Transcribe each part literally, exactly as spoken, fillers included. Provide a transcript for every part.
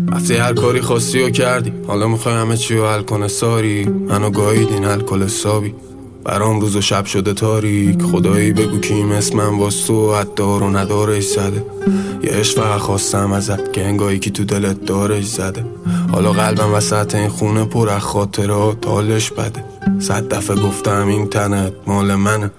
رفتی هر کاری خواستی و کردی، حالا میخوای همه چی رو حل کنه ساری. منو گاییدین الکل حسابی، برام روز و شب شده تاریک. خدایی بگو کیم اسمم واس تو حد دار و ندارش زده. یه عشق فقط خواستم ازت که انگاهی که تو دلت دارش زده. حالا قلبم وسط این خونه پر از خاطرات حالش بده. صد دفعه گفتم این تنت مال منه،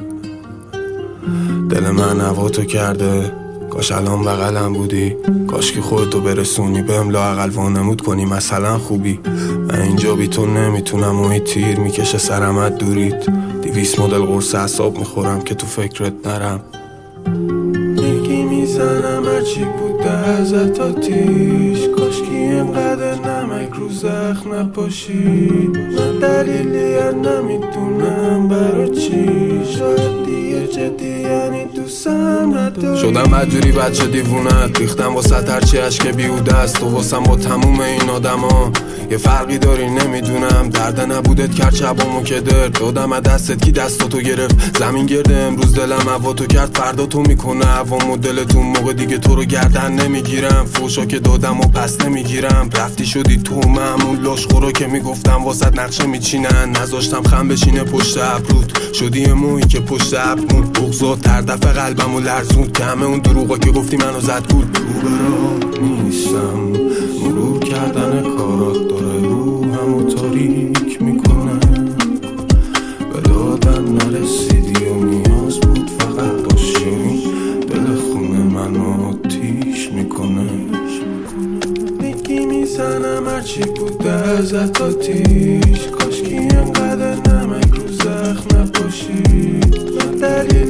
دل من هواتو کرده. کاش الان بغلم بودی، کاش که خودتو برسونی بهم، لااقل وانمود کنی مثلا خوبی. من اینجا بی تو نمیتونم و این تیر میکشه سرمت دورید. دیویس مدل قرص اعصاب میخورم که تو فکرت نرم. میگی میزنم هرچی بوده ازت آتیش، کاش که اینقدر نمک رو زخم نپاشی. من دلیلی نمیدونم برا چی، شاید دیگه جدی یعنی دوستم نداری. شدم بدجوری بچه دیوونت، ریختم واسه هرچی عشق بیهوده است. تو واسم با تموم این آدما یه فرقی داری نمیدونم. درد نبودت کرد شبامو که درد دادم از دستت کی دستاتو گرفت. زمین گرده امروز دلم هواتو کرد، فردا تو میکنه هوامو دلتون. موقع دیگه تو رو گردن نمیگیرم، فوشا که دادم و پس نمیگیرم. رفتی شدی تو معمول لاشخورا که میگفتم واسط نقشه میچینن. نذاشتم خم بشینه پشت ابرود، شدی مویی که پشت ابرون. بغضات تر دفعه قلبمو لرزوند که همه اون دروغا که گفتی منو زد گول. رو برا نیستم، مرور کردن کارات داره روحمو تاریک میکنه. به دادن نرسیدی و نیاز بود فقط باشی، دل خونه منو آتیش میکنه. میگی میزنم هرچی بوده ازت آتیش، کاش که اینقدر نمک رو زخم نپاشی. من دلیل